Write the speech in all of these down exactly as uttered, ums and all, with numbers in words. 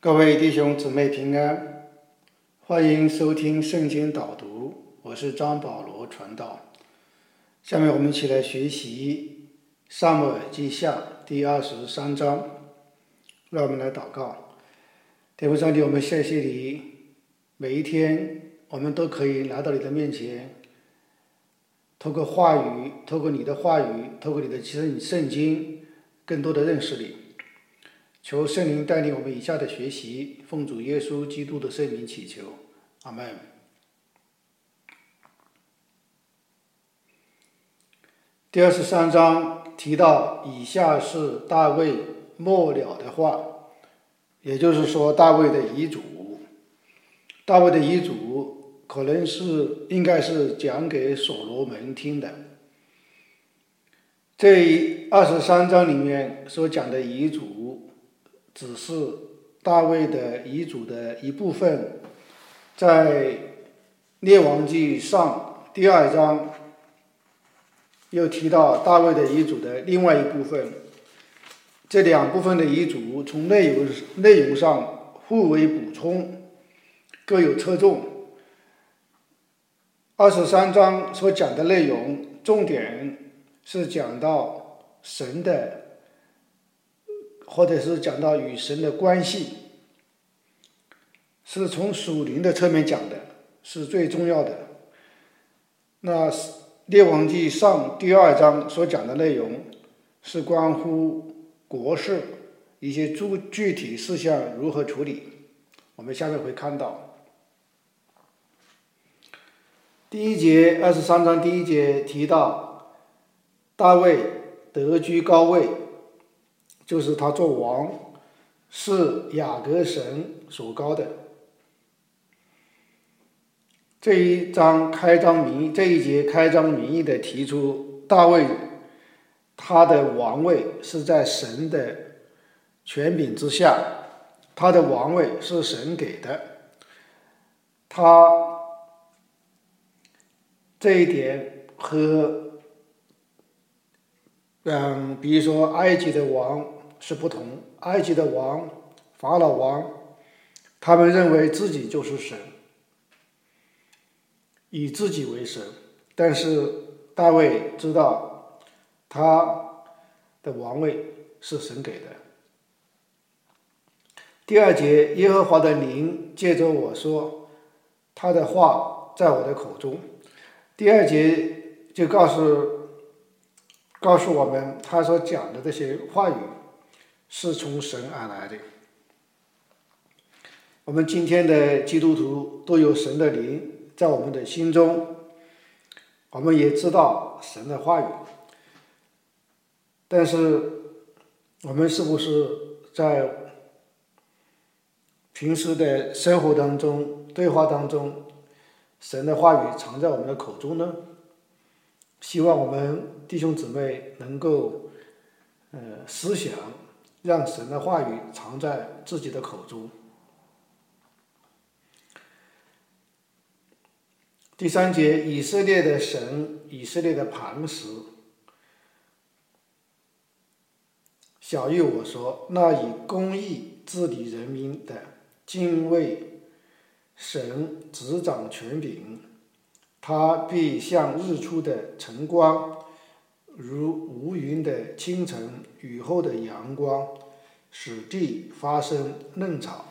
各位弟兄姊妹平安，欢迎收听圣经导读，我是张保罗传道。下面我们一起来学习撒母耳记下第二十三章。让我们来祷告。天父上帝，我们谢谢你，每一天我们都可以来到你的面前，透过话语，透过你的话语，透过你的圣圣经，更多的认识你。求圣灵带领我们以下的学习，奉主耶稣基督的圣名祈求，阿们。第二十三章提到以下是大卫末了的话，也就是说大卫的遗嘱。大卫的遗嘱可能是应该是讲给所罗门听的。这二十三章里面所讲的遗嘱只是大卫的遗嘱的一部分，在列王记上第二章又提到大卫的遗嘱的另外一部分。这两部分的遗嘱从内容内容上互为补充，各有侧重。二十三章所讲的内容重点是讲到神的，或者是讲到与神的关系，是从属灵的侧面讲的，是最重要的。那列王记上第二章所讲的内容是关乎国事一些具体事项如何处理，我们下面会看到。第一节，二十三章第一节提到大卫得居高位，就是他做王是雅各神所高的。这一章开章明义，这一节开章明义的提出，大卫他的王位是在神的权柄之下，他的王位是神给的。他这一点和嗯，比如说埃及的王是不同。埃及的王法老王，他们认为自己就是神，以自己为神。但是大卫知道他的王位是神给的。第二节，耶和华的灵借着我说，他的话在我的口中。第二节就告诉告诉我们，他所讲的这些话语是从神而来的。我们今天的基督徒都有神的灵在我们的心中，我们也知道神的话语，但是我们是不是在平时的生活当中、对话当中，神的话语藏在我们的口中呢？希望我们弟兄姊妹能够呃思想，让神的话语藏在自己的口中。第三节，以色列的神，以色列的磐石。小谕我说，那以公义治理人民的，敬畏神，执掌权柄，他必像日出的晨光，如无云的清晨，雨后的阳光，使地发生嫩草。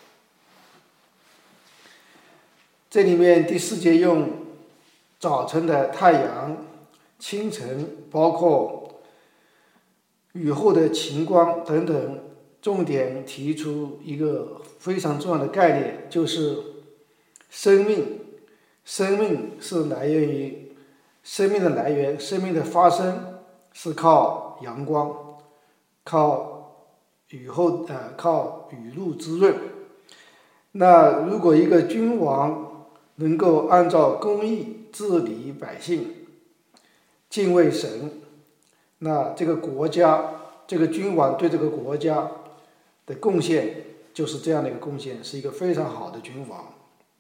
这里面第四节用早晨的太阳、清晨，包括雨后的晴光等等，重点提出一个非常重要的概念，就是生命。生命是来源于生命的来源，生命的发生是靠阳光，靠雨后呃靠雨露滋润。那如果一个君王能够按照公义治理百姓，敬畏神，那这个国家，这个君王对这个国家的贡献就是这样的一个贡献，是一个非常好的君王。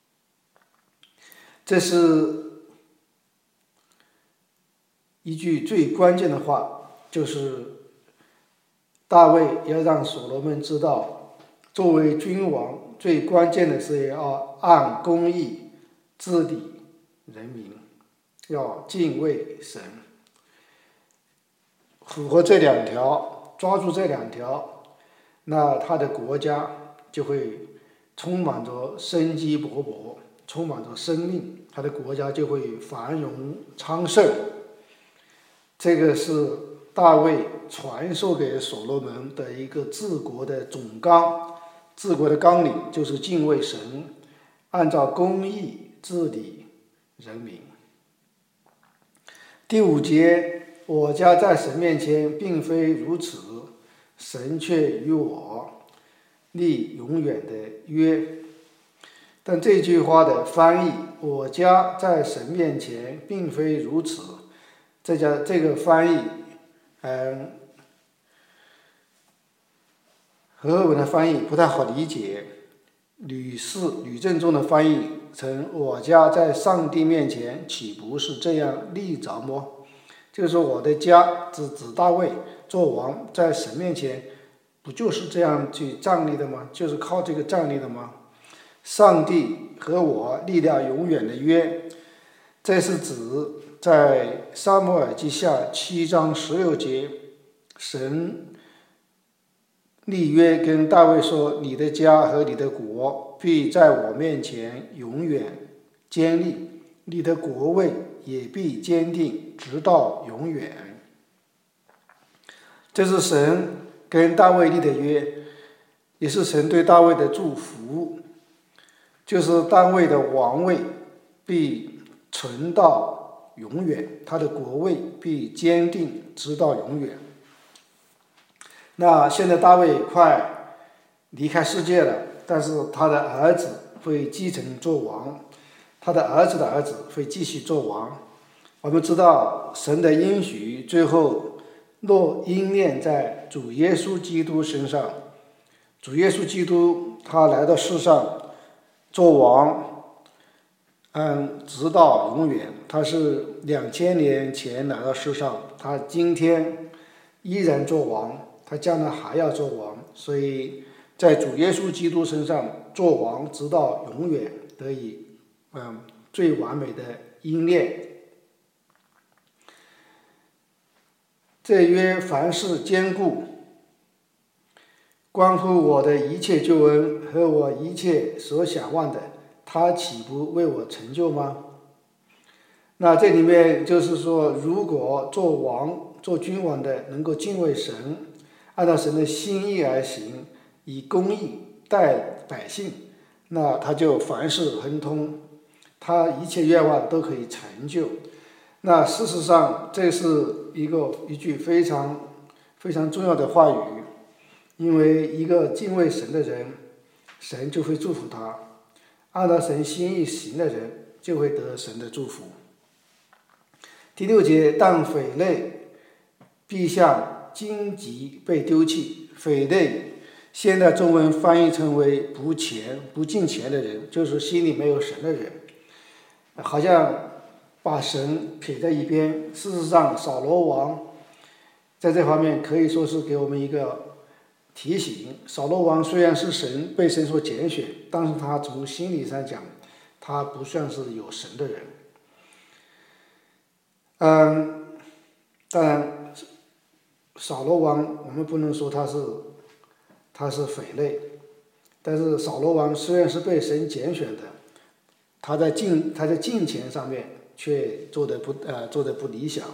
这是一句最关键的话，就是大卫要让所罗门知道作为君王，最关键的是要按公义治理人民，要敬畏神。符合这两条，抓住这两条，那他的国家就会充满着生机勃勃，充满着生命，他的国家就会繁荣昌盛。这个是大卫传授给所罗门的一个治国的总纲，治国的纲领就是敬畏神，按照公义治理人民。第五节，我家在神面前并非如此，神却与我立永远的约。但这句话的翻译，我家在神面前并非如此，这家这个翻译，嗯，和合本的翻译不太好理解。吕氏吕正中的翻译成我家在上帝面前岂不是这样立着么？就是说我的家指指大卫做王，在神面前不就是这样去站立的吗？就是靠这个站立的吗？上帝和我立了永远的约，这是指在撒母耳记下七章十六节，神立约跟大卫说，你的家和你的国必在我面前永远坚立，你的国位也必坚定直到永远。这是神跟大卫立的约，也是神对大卫的祝福，就是大卫的王位必存到永远，他的国位必坚定直到永远。那现在大卫快离开世界了，但是他的儿子会继承做王，他的儿子的儿子会继续做王。我们知道神的应许最后落应验在主耶稣基督身上，主耶稣基督他来到世上做王，嗯，直到永远。他是两千年前来到世上，他今天依然做王，他将来还要做王，所以在主耶稣基督身上做王直到永远，得以嗯最完美的应验。这约凡事坚固，关乎我的一切救恩和我一切所想望的，他岂不为我成就吗？那这里面就是说，如果做王做君王的能够敬畏神，按照神的心意而行，以公义待百姓，那他就凡事亨通，他一切愿望都可以成就。那事实上这是一个一句非常非常重要的话语，因为一个敬畏神的人，神就会祝福他，按照神心意行的人就会得神的祝福。第六节，但匪类必像荆棘被丢弃。匪类现在中文翻译成为不虔不敬虔的人，就是心里没有神的人，好像把神撇在一边。事实上扫罗王在这方面可以说是给我们一个提醒，扫罗王虽然是神被神所拣选，但是他从心理上讲他不算是有神的人。嗯，当然扫罗王我们不能说他是他是匪类，但是扫罗王虽然是被神拣选的，他在敬他在敬虔上面却做得不呃做得不理想。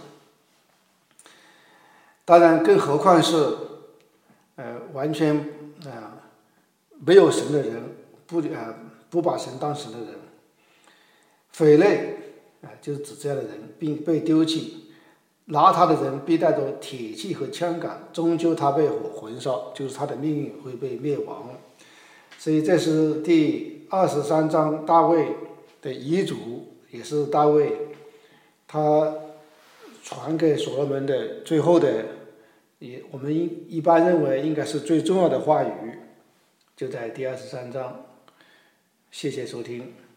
当然更何况是呃完全呃没有神的人，不呃不把神当神的人。匪类啊、呃，就是指这样的人，并被丢弃。拿他的人必带着铁器和枪杆，终究他被火焚烧，就是他的命运会被灭亡。所以这是第二十三章大卫的遗嘱，也是大卫他传给所罗门的最后的，也我们一一般认为应该是最重要的话语，就在第二十三章。谢谢收听。